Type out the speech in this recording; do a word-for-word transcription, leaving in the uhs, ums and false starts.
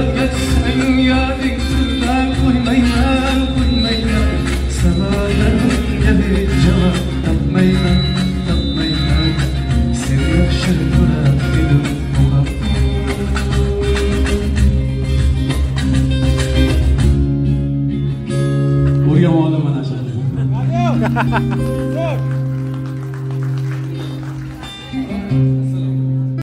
ketsang yading tırnak koymayman, koymayman. Sabahlarımga hech javob topmayman, topmayman. Sen yaxshi ko'rar edim o'rganib olaman ashula.